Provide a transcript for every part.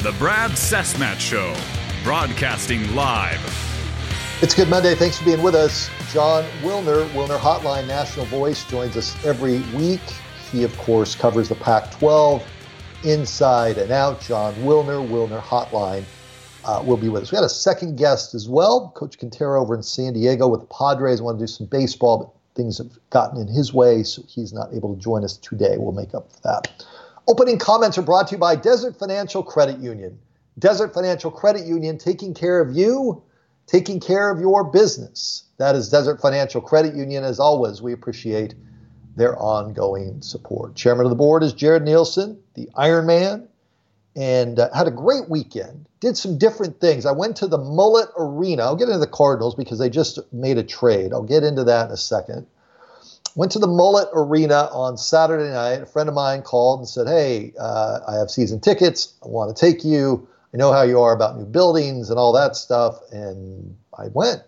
The Brad Cessmat Show, broadcasting live. It's Good Monday. Thanks for being with us. Jon Wilner, Wilner Hotline National Voice, joins us every week. He, of course, covers the Pac-12 inside and out. Jon Wilner, Wilner Hotline, will be with us. We got a second guest as well, Coach Quintero over in San Diego with the Padres. Want to do some baseball, but things have gotten in his way, so he's not able to join us today. We'll make up for that. Opening comments are brought to you by Desert Financial Credit Union. Desert Financial Credit Union, taking care of you, taking care of your business. That is Desert Financial Credit Union. As always, we appreciate their ongoing support. Chairman of the board is Jared Nielsen, the Iron Man, and had a great weekend. Did some different things. I went to the Mullet Arena. I'll get into the Cardinals because they just made a trade. I'll get into that in a second. Went to the Mullet Arena on Saturday night. A friend of mine called and said, hey, I have season tickets. I want to take you. I know how you are about new buildings and all that stuff. And I went.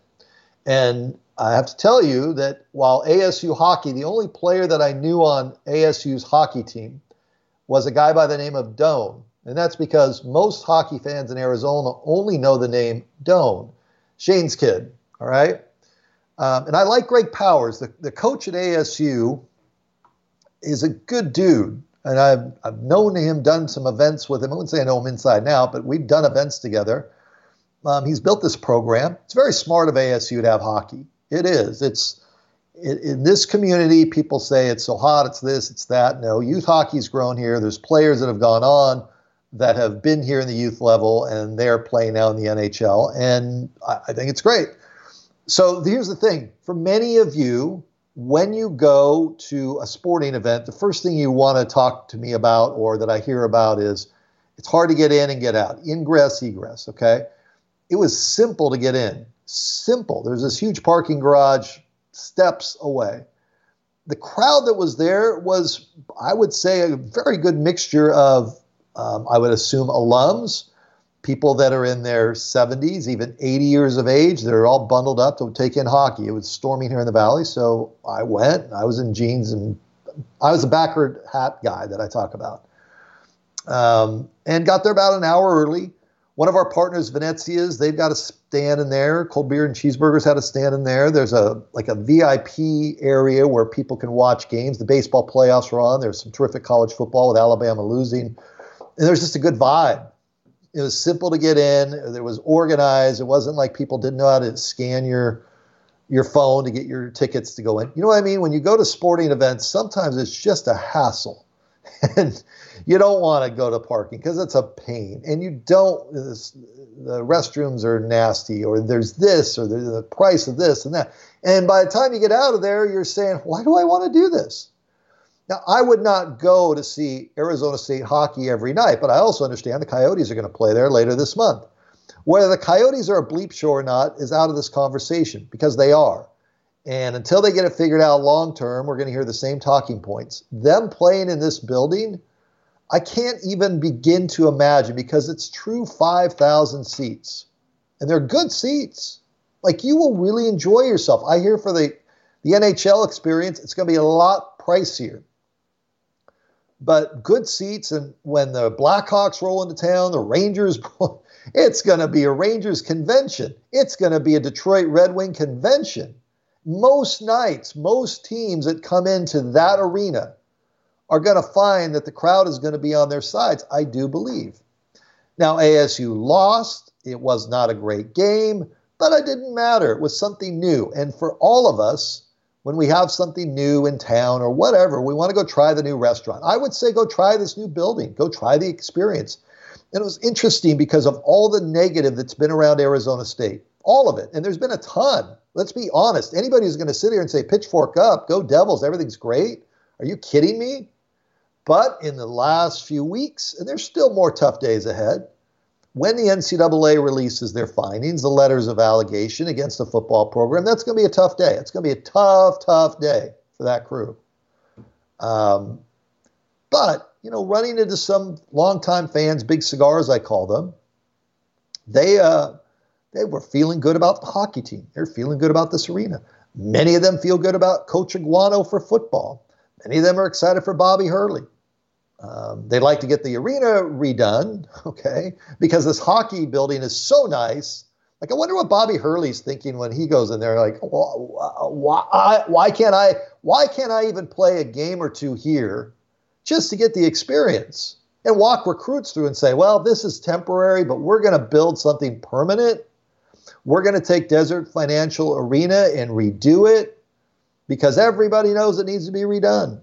And I have to tell you that while ASU hockey, the only player that I knew on ASU's hockey team was a guy by the name of Doan. And that's because most hockey fans in Arizona only know the name Doan, Shane's kid, all right? And I like Greg Powers. The coach at ASU is a good dude. And I've known him, done some events with him. I wouldn't say I know him inside and out, but we've done events together. He's built this program. It's very smart of ASU to have hockey. It is. In this community, people say it's so hot, it's this, it's that. No, youth hockey's grown here. There's players that have gone on that have been here in the youth level, and they're playing now in the NHL. And I think it's great. So here's the thing. For many of you, when you go to a sporting event, the first thing you want to talk to me about or that I hear about is it's hard to get in and get out. Ingress, egress, okay? It was simple to get in. Simple. There's this huge parking garage steps away. The crowd that was there was, I would say, a very good mixture of, I would assume, alums, people that are in their 70s, even 80 years of age. They're all bundled up to take in hockey. It was storming here in the Valley, so I went. I was in jeans, and I was a backward hat guy that I talk about. And got there about an hour early. One of our partners, Venezia's, they've got a stand in there. Cold Beer and Cheeseburgers had a stand in there. There's a VIP area where people can watch games. The baseball playoffs are on. There's some terrific college football with Alabama losing. And there's just a good vibe. It was simple to get in. It was organized. It wasn't like people didn't know how to scan your phone to get your tickets to go in. You know what I mean? When you go to sporting events, sometimes it's just a hassle. And you don't want to go to parking because it's a pain. And you don't, the restrooms are nasty, or there's this, or there's the price of this and that. And by the time you get out of there, you're saying, why do I want to do this? Now, I would not go to see Arizona State hockey every night, but I also understand the Coyotes are going to play there later this month. Whether the Coyotes are a bleep show or not is out of this conversation, because they are. And until they get it figured out long term, we're going to hear the same talking points. Them playing in this building, I can't even begin to imagine, because it's true 5,000 seats. And they're good seats. Like, you will really enjoy yourself. I hear for the NHL experience, it's going to be a lot pricier. But good seats, and when the Blackhawks roll into town, the Rangers, it's going to be a Rangers convention. It's going to be a Detroit Red Wing convention. Most nights, most teams that come into that arena are going to find that the crowd is going to be on their sides, I do believe. Now, ASU lost. It was not a great game, but it didn't matter. It was something new. And for all of us, when we have something new in town or whatever, we want to go try the new restaurant. I would say go try this new building. Go try the experience. And it was interesting because of all the negative that's been around Arizona State. All of it. And there's been a ton. Let's be honest. Anybody who's going to sit here and say, pitchfork up, go Devils, everything's great. Are you kidding me? But in the last few weeks, and there's still more tough days ahead, when the NCAA releases their findings, the letters of allegation against the football program, that's going to be a tough day. It's going to be a tough, tough day for that crew. But, running into some longtime fans, big cigars, I call them, they were feeling good about the hockey team. They're feeling good about this arena. Many of them feel good about Coach Aguano for football. Many of them are excited for Bobby Hurley. They'd like to get the arena redone, okay, because this hockey building is so nice. Like, I wonder what Bobby Hurley's thinking when he goes in there. Like, why can't I even play a game or two here just to get the experience and walk recruits through and say, well, this is temporary, but we're going to build something permanent. We're going to take Desert Financial Arena and redo it because everybody knows it needs to be redone.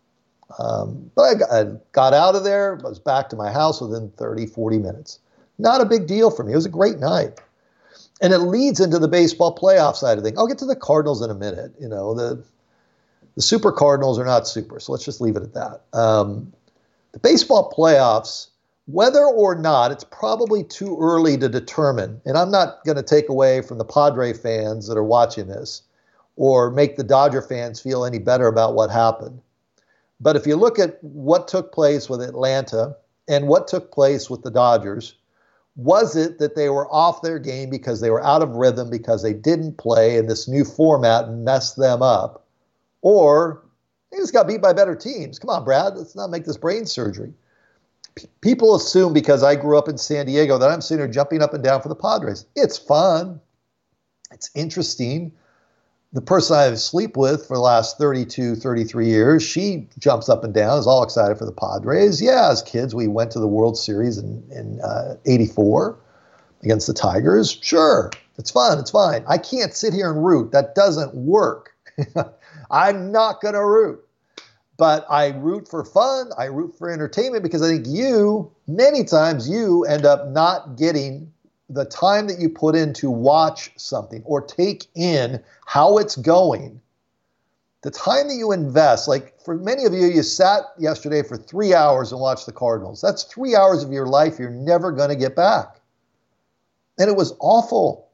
But I got out of there, was back to my house within 30, 40 minutes. Not a big deal for me. It was a great night. And it leads into the baseball playoff side of things. I'll get to the Cardinals in a minute. You know, the super Cardinals are not super, so let's just leave it at that. The baseball playoffs, whether or not, it's probably too early to determine. And I'm not going to take away from the Padre fans that are watching this or make the Dodger fans feel any better about what happened. But if you look at what took place with Atlanta and what took place with the Dodgers, was it that they were off their game because they were out of rhythm because they didn't play and this new format messed them up? Or they just got beat by better teams? Come on, Brad, let's not make this brain surgery. People assume because I grew up in San Diego that I'm sitting here jumping up and down for the Padres. It's fun. It's interesting. The person I sleep with for the last 32, 33 years, she jumps up and down, is all excited for the Padres. Yeah, as kids, we went to the World Series in 84 against the Tigers. Sure, it's fun, it's fine. I can't sit here and root. That doesn't work. I'm not going to root. But I root for fun. I root for entertainment because I think many times you end up not getting the time that you put in to watch something or take in how it's going, the time that you invest, like for many of you, you sat yesterday for 3 hours and watched the Cardinals. That's 3 hours of your life you're never going to get back. And it was awful.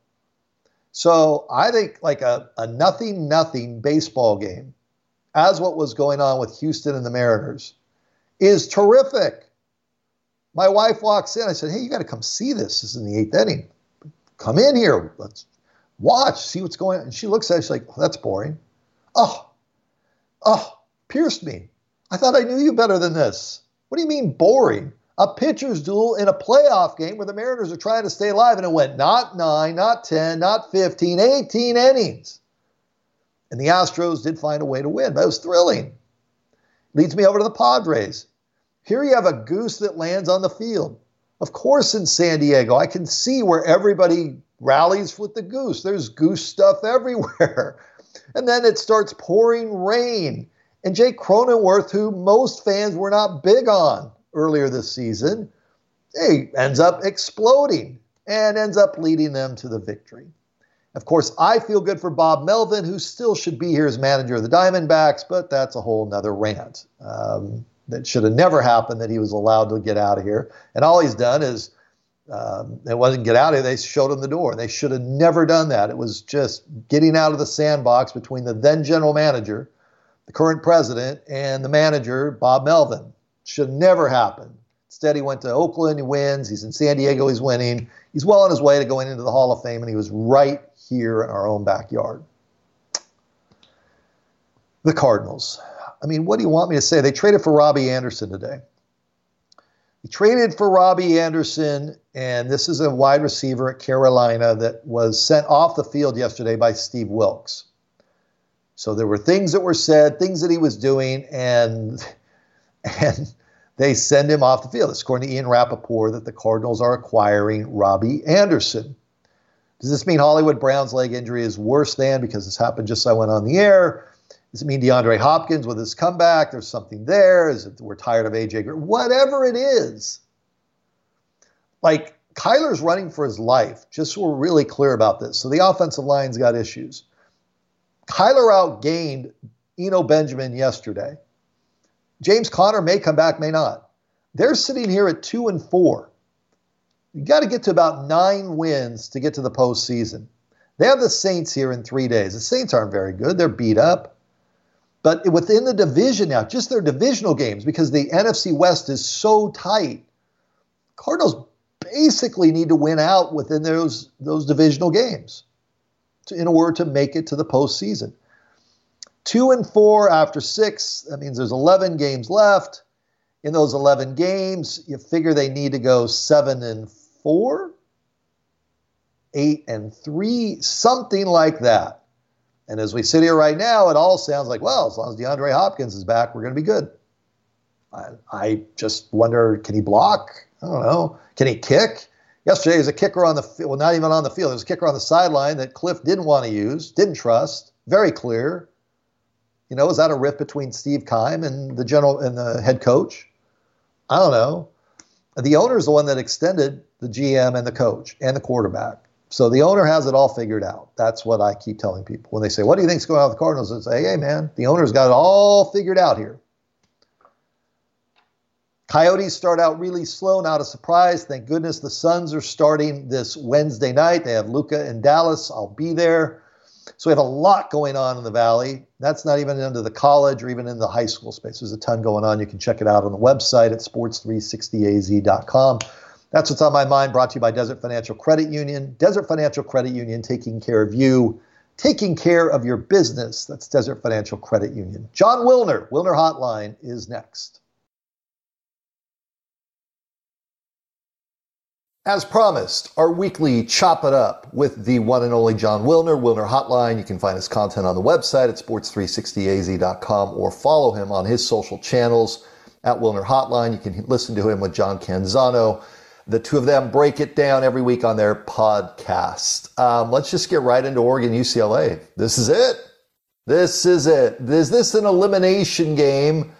So I think like a 0-0 baseball game, as what was going on with Houston and the Mariners, is terrific. My wife walks in. I said, hey, you got to come see this. This is in the 8th inning. Come in here. Let's watch, see what's going on. And she looks at it. She's like, oh, that's boring. Oh, pierced me. I thought I knew you better than this. What do you mean boring? A pitcher's duel in a playoff game where the Mariners are trying to stay alive. And it went not 9, not 10, not 15, 18 innings. And the Astros did find a way to win. But it was thrilling. Leads me over to the Padres. Here you have a goose that lands on the field. Of course, in San Diego, I can see where everybody rallies with the goose. There's goose stuff everywhere. And then it starts pouring rain. And Jake Cronenworth, who most fans were not big on earlier this season, he ends up exploding and ends up leading them to the victory. Of course, I feel good for Bob Melvin, who still should be here as manager of the Diamondbacks, but that's a whole nother rant. That should have never happened, that he was allowed to get out of here. And all he's done is, it wasn't get out of here, they showed him the door. They should have never done that. It was just getting out of the sandbox between the then general manager, the current president, and the manager, Bob Melvin. Should never happen. Instead, he went to Oakland, he wins. He's in San Diego, he's winning. He's well on his way to going into the Hall of Fame, and he was right here in our own backyard. The Cardinals. I mean, what do you want me to say? They traded for Robbie Anderson today. They traded for Robbie Anderson, and this is a wide receiver at Carolina that was sent off the field yesterday by Steve Wilks. So there were things that were said, things that he was doing, and they send him off the field. It's according to Ian Rappaport that the Cardinals are acquiring Robbie Anderson. Does this mean Hollywood Brown's leg injury is worse than, because this happened just as I went on the air? Does it mean DeAndre Hopkins with his comeback, there's something there? Is it we're tired of A.J. Green? Whatever it is. Like, Kyler's running for his life, just so we're really clear about this. So the offensive line's got issues. Kyler outgained Eno Benjamin yesterday. James Conner may come back, may not. They're sitting here at 2-4. You got to get to about 9 wins to get to the postseason. They have the Saints here in 3 days. The Saints aren't very good. They're beat up. But within the division now, just their divisional games, because the NFC West is so tight, Cardinals basically need to win out within those divisional games in order to make it to the postseason. 2-4 after 6, that means there's 11 games left. in those 11 games. You figure they need to go 7-4, 8-3, something like that. And as we sit here right now, it all sounds like, well, as long as DeAndre Hopkins is back, we're going to be good. I just wonder, can he block? I don't know. Can he kick? Yesterday, there was a kicker on the field, well, not even on the field. There was a kicker on the sideline that Cliff didn't want to use, didn't trust. Very clear. Was that a rift between Steve Keim and the head coach? I don't know. The owner is the one that extended the GM and the coach and the quarterback. So the owner has it all figured out. That's what I keep telling people. When they say, what do you think's going on with the Cardinals? I say, hey, man, the owner's got it all figured out here. Coyotes start out really slow, not a surprise. Thank goodness the Suns are starting this Wednesday night. They have Luka in Dallas. I'll be there. So we have a lot going on in the Valley. That's not even into the college or even in the high school space. There's a ton going on. You can check it out on the website at sports360az.com. That's what's on my mind, brought to you by Desert Financial Credit Union. Desert Financial Credit Union, taking care of you, taking care of your business. That's Desert Financial Credit Union. Jon Wilner, Wilner Hotline is next. As promised, our weekly Chop It Up with the one and only Jon Wilner, Wilner Hotline. You can find his content on the website at sports360az.com or follow him on his social channels at Wilner Hotline. You can listen to him with John Canzano. The two of them break it down every week on their podcast. Let's just get right into Oregon UCLA. This is it. This is it. Is this an elimination game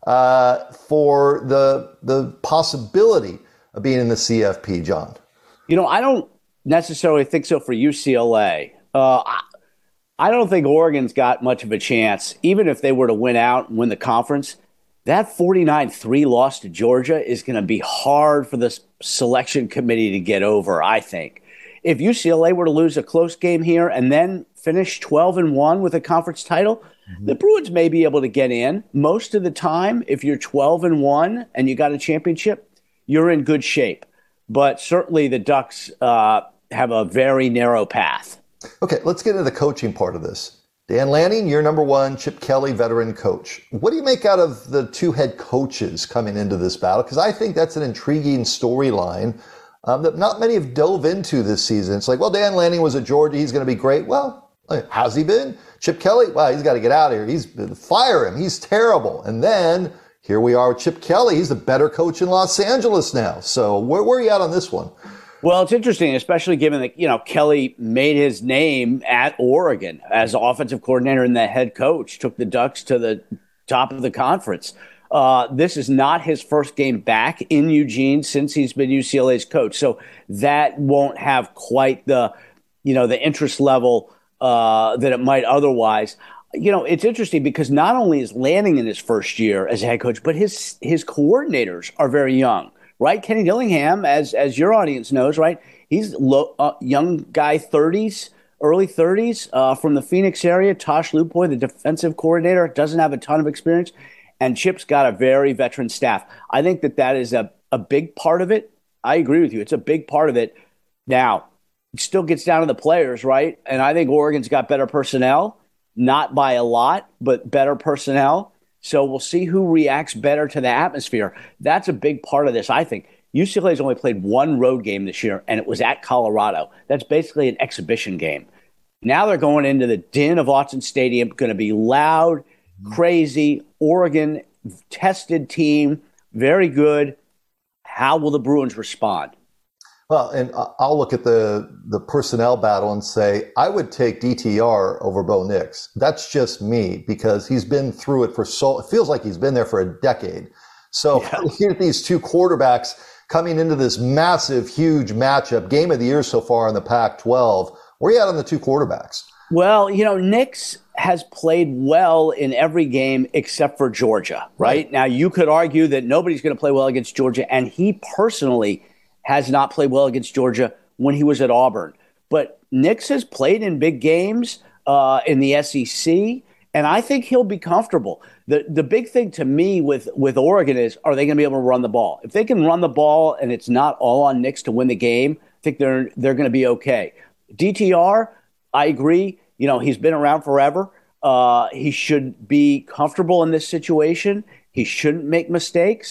for the possibility of being in the CFP, John? I don't necessarily think so for UCLA. I don't think Oregon's got much of a chance, even if they were to win out and win the conference. That 49-3 loss to Georgia is going to be hard for the selection committee to get over, I think. If UCLA were to lose a close game here and then finish 12-1 with a conference title, the Bruins may be able to get in. Most of the time, if you're 12-1 and you got a championship, you're in good shape. But certainly the Ducks have a very narrow path. Okay, let's get into the coaching part of this. Dan Lanning, you're number one. Chip Kelly, veteran coach. What do you make out of the two head coaches coming into this battle? Because I think that's an intriguing storyline that not many have dove into this season. It's like, well, Dan Lanning was at Georgia. He's going to be great. Well, how's he been? Chip Kelly, well, he's got to get out of here. Fire him. He's terrible. And then here we are with Chip Kelly. He's the better coach in Los Angeles now. So where are you at on this one? Well, it's interesting, especially given that, Kelly made his name at Oregon as offensive coordinator and the head coach, took the Ducks to the top of the conference. This is not his first game back in Eugene since he's been UCLA's coach. So that won't have quite the interest level that it might otherwise. It's interesting because not only is Lanning in his first year as a head coach, but his coordinators are very young. Right, Kenny Dillingham, as your audience knows, right? He's young guy, 30s, early 30s, from the Phoenix area. Tosh Lupoy, the defensive coordinator, doesn't have a ton of experience, and Chip's got a very veteran staff. I think that is a big part of it. I agree with you; it's a big part of it. Now, it still gets down to the players, right? And I think Oregon's got better personnel, not by a lot, but better personnel. So we'll see who reacts better to the atmosphere. That's a big part of this, I think. UCLA's only played one road game this year, and it was at Colorado. That's basically an exhibition game. Now they're going into the din of Autzen Stadium, going to be loud, crazy. Oregon, tested team, very good. How will the Bruins respond? Well, and I'll look at the personnel battle and say, I would take DTR over Bo Nix. That's just me, because he's been through it it feels like he's been there for a decade. So looking at these two quarterbacks coming into this massive, huge matchup, game of the year so far in the Pac-12, where are you at on the two quarterbacks? Well, Nix has played well in every game except for Georgia, right? Now, you could argue that nobody's going to play well against Georgia, and he personally has not played well against Georgia when he was at Auburn. But Nix has played in big games in the SEC, and I think he'll be comfortable. The big thing to me with Oregon is, are they going to be able to run the ball? If they can run the ball and it's not all on Nix to win the game, I think they're going to be okay. DTR, I agree. He's been around forever. He should be comfortable in this situation. He shouldn't make mistakes.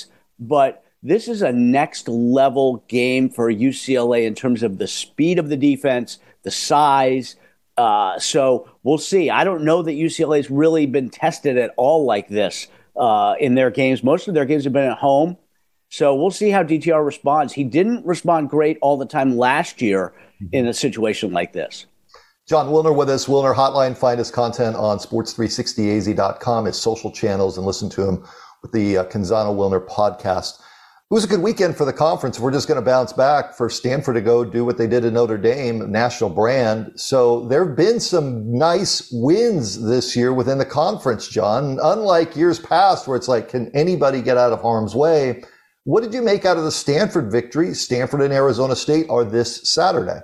but this is a next level game for UCLA in terms of the speed of the defense, the size. So we'll see. I don't know that UCLA's really been tested at all like this in their games. Most of their games have been at home. So we'll see how DTR responds. He didn't respond great all the time last year in a situation like this. Jon Wilner with us, Wilner Hotline. Find his content on sports360az.com, his social channels, and listen to him with the Canzano Wilner podcast. It was a good weekend for the conference. We're just going to bounce back for Stanford to go do what they did in Notre Dame, national brand. So there have been some nice wins this year within the conference, John. Unlike years past where it's like, can anybody get out of harm's way? What did you make out of the Stanford victory? Stanford and Arizona State are this Saturday.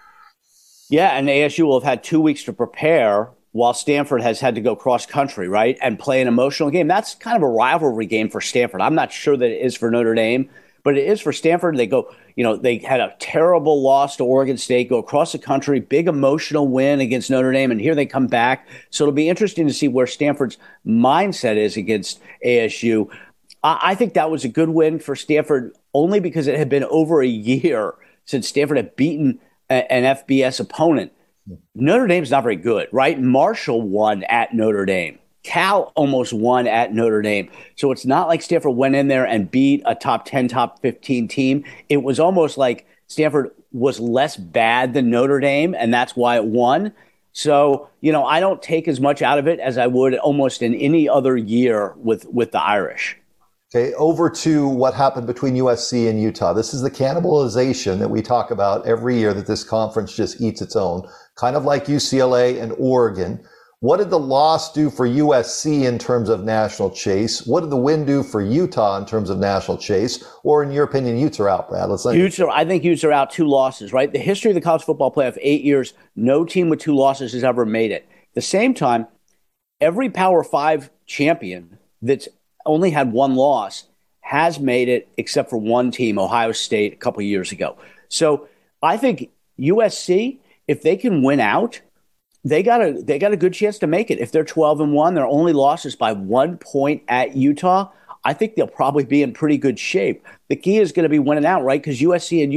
Yeah, and ASU will have had 2 weeks to prepare while Stanford has had to go cross-country, right, and play an emotional game. That's kind of a rivalry game for Stanford. I'm not sure that it is for Notre Dame, but it is for Stanford. They go, they had a terrible loss to Oregon State, go across the country, big emotional win against Notre Dame, and here they come back. So it'll be interesting to see where Stanford's mindset is against ASU. I think that was a good win for Stanford only because it had been over a year since Stanford had beaten an FBS opponent. Notre Dame's not very good, right? Marshall won at Notre Dame. Cal almost won at Notre Dame. So it's not like Stanford went in there and beat a top 10, top 15 team. It was almost like Stanford was less bad than Notre Dame, and that's why it won. So, I don't take as much out of it as I would almost in any other year with the Irish. Okay, over to what happened between USC and Utah. This is the cannibalization that we talk about every year, that this conference just eats its own, kind of like UCLA and Oregon. What did the loss do for USC in terms of national chase? What did the win do for Utah in terms of national chase? Or in your opinion, Utes are out, Brad? I think Utes are out 2 losses, right? The history of the college football playoff, 8 years, no team with 2 losses has ever made it. At the same time, every Power 5 champion that's only had 1 loss has made it, except for one team, Ohio State, a couple of years ago. So I think USC, if they can win out, they got a good chance to make it. If they're 12-1, their only loss is by 1 point at Utah. I think they'll probably be in pretty good shape. The key is going to be winning out, right? Because USC and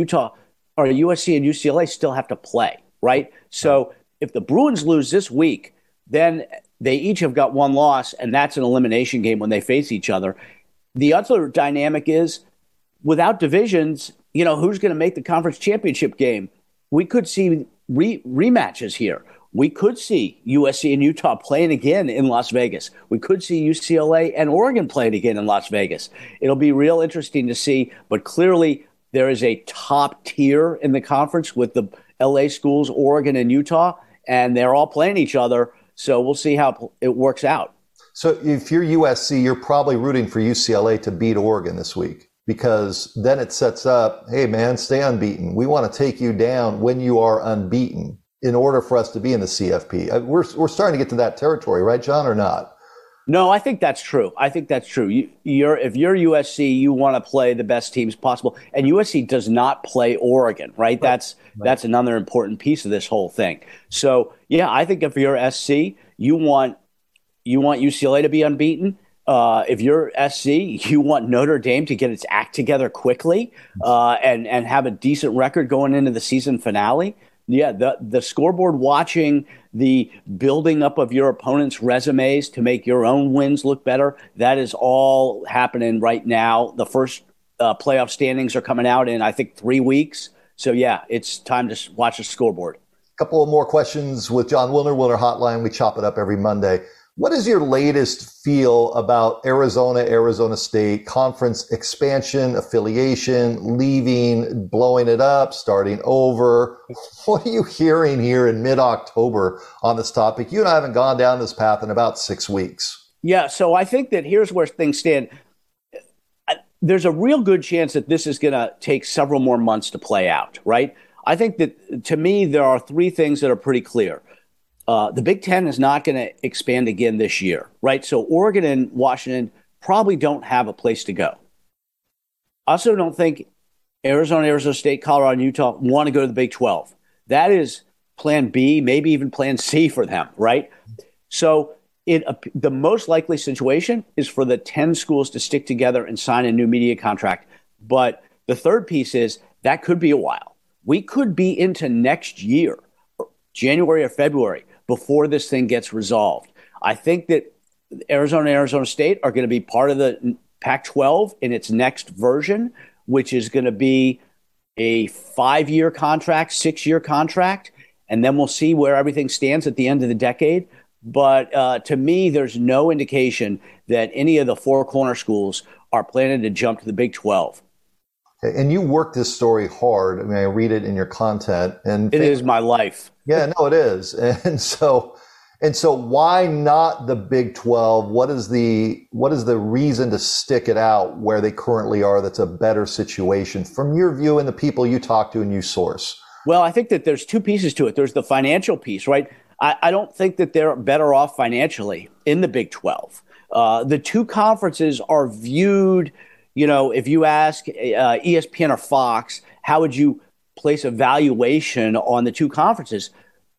UCLA still have to play, right? So if the Bruins lose this week, then they each have got 1 loss, and that's an elimination game when they face each other. The other dynamic is, without divisions, who's going to make the conference championship game? We could see rematches here. We could see USC and Utah playing again in Las Vegas. We could see UCLA and Oregon playing again in Las Vegas. It'll be real interesting to see, but clearly there is a top tier in the conference with the LA schools, Oregon and Utah, and they're all playing each other. So we'll see how it works out. So if you're USC, you're probably rooting for UCLA to beat Oregon this week, because then it sets up, hey, man, stay unbeaten. We want to take you down when you are unbeaten in order for us to be in the CFP. We're starting to get to that territory, right, John, or not? No, I think that's true. If you're USC, you want to play the best teams possible. And USC does not play Oregon, right? That's another important piece of this whole thing. So, yeah, I think if you're SC, you want UCLA to be unbeaten. If you're SC, you want Notre Dame to get its act together quickly and have a decent record going into the season finale. Yeah, the scoreboard watching, the building up of your opponent's resumes to make your own wins look better, that is all happening right now. The first playoff standings are coming out in, I think, 3 weeks. So, yeah, it's time to watch the scoreboard. A couple of more questions with Jon Wilner, Wilner Hotline. We chop it up every Monday. What is your latest feel about Arizona State conference expansion, affiliation, leaving, blowing it up, starting over? What are you hearing here in mid-October on this topic? You and I haven't gone down this path in about 6 weeks. Yeah, so I think that here's where things stand. There's a real good chance that this is going to take several more months to play out, right? I think that, to me, there are 3 things that are pretty clear. The Big Ten is not going to expand again this year, right? So Oregon and Washington probably don't have a place to go. I also don't think Arizona State, Colorado, and Utah want to go to the Big 12. That is plan B, maybe even plan C for them, right? So the most likely situation is for the 10 schools to stick together and sign a new media contract. But the third piece is that could be a while. We could be into next year, January or February, before this thing gets resolved. I think that Arizona and Arizona State are going to be part of the Pac-12 in its next version, which is going to be a 5-year contract, 6-year contract, and then we'll see where everything stands at the end of the decade. But to me, there's no indication that any of the four corner schools are planning to jump to the Big 12. And you work this story hard. I mean, I read it in your content, and it is my life. Yeah, no, it is. And so why not the Big 12? What is the reason to stick it out where they currently are that's a better situation from your view and the people you talk to and you source? Well, I think that there's two pieces to it. There's the financial piece, right? I don't think that they're better off financially in the Big 12. The two conferences are viewed, if you ask ESPN or Fox, how would you place a valuation on the two conferences?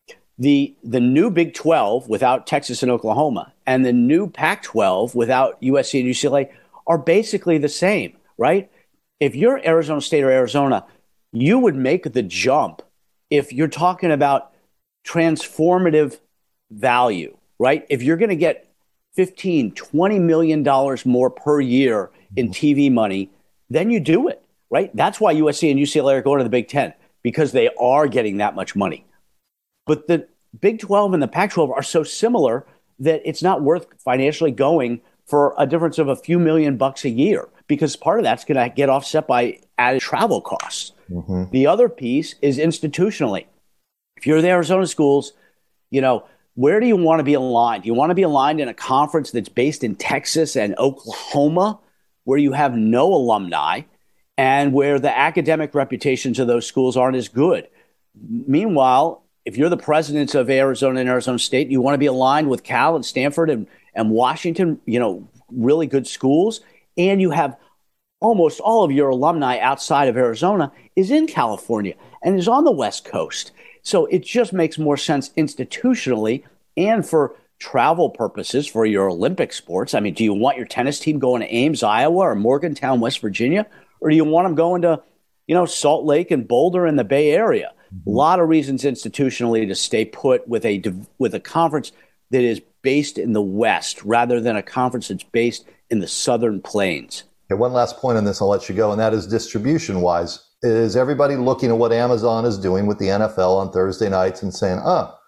The new Big 12 without Texas and Oklahoma and the new Pac-12 without USC and UCLA are basically the same, right? If you're Arizona State or Arizona, you would make the jump if you're talking about transformative value, right? If you're going to get $15, $20 million more per year in TV money, then you do it, right? That's why USC and UCLA are going to the Big 10, because they are getting that much money. But the Big 12 and the Pac-12 are so similar that it's not worth financially going for a difference of a few $1,000,000 a year, because part of that's going to get offset by added travel costs. Mm-hmm. The other piece is institutionally. If you're the Arizona schools, where do you want to be aligned? You want to be aligned in a conference that's based in Texas and Oklahoma, where you have no alumni and where the academic reputations of those schools aren't as good. Meanwhile, if you're the presidents of Arizona and Arizona State, you want to be aligned with Cal and Stanford and Washington, really good schools, and you have almost all of your alumni outside of Arizona is in California and is on the West Coast. So it just makes more sense institutionally and for travel purposes for your Olympic sports. I mean, do you want your tennis team going to Ames, Iowa, or Morgantown, West Virginia? Or do you want them going to, Salt Lake and Boulder in the Bay Area? A lot of reasons institutionally to stay put with a conference that is based in the West rather than a conference that's based in the Southern Plains. Okay, one last point on this, I'll let you go, and that is distribution-wise. Is everybody looking at what Amazon is doing with the NFL on Thursday nights and saying,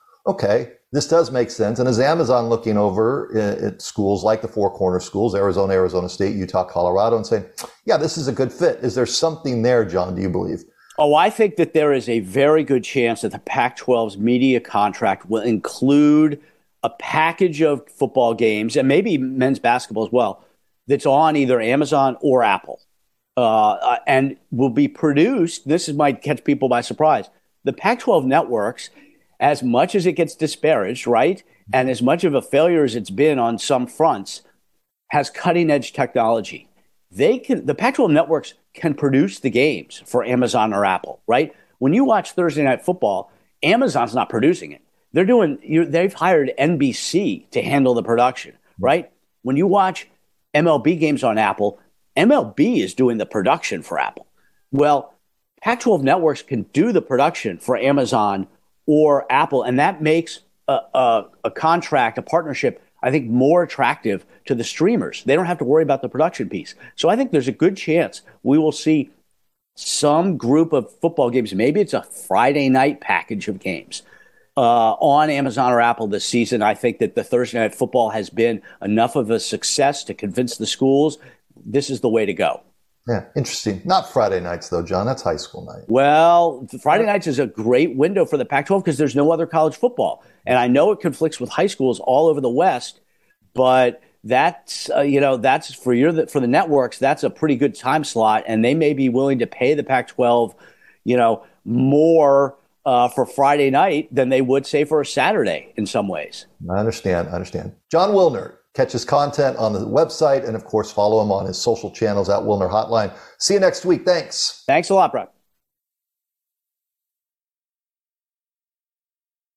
okay, this does make sense? And is Amazon looking over at schools like the Four Corner schools, Arizona, Arizona State, Utah, Colorado, and saying, yeah, this is a good fit? Is there something there, John, do you believe? Oh, I think that there is a very good chance that the Pac-12's media contract will include a package of football games and maybe men's basketball as well that's on either Amazon or Apple. And will be produced. Might catch people by surprise. The Pac-12 networks, as much as it gets disparaged, right, and as much of a failure as it's been on some fronts, has cutting-edge technology. The Pac-12 networks can produce the games for Amazon or Apple, right? When you watch Thursday Night Football, Amazon's not producing it. They've hired NBC to handle the production, right? When you watch MLB games on Apple, MLB is doing the production for Apple. Well, Pac-12 networks can do the production for Amazon or Apple, and that makes a contract, a partnership, I think, more attractive to the streamers. They don't have to worry about the production piece. So I think there's a good chance we will see some group of football games. Maybe it's a Friday night package of games on Amazon or Apple this season. I think that the Thursday Night Football has been enough of a success to convince the schools this is the way to go. Yeah, interesting. Not Friday nights, though, John. That's high school night. Well, Friday nights is a great window for the Pac-12 because there's no other college football. And I know it conflicts with high schools all over the West, but that's, that's for the networks, that's a pretty good time slot. And they may be willing to pay the Pac-12, more for Friday night than they would, say, for a Saturday in some ways. I understand. Jon Wilner. Catch his content on the website and, of course, follow him on his social channels at Wilner Hotline. See you next week. Thanks. Thanks a lot, Brock.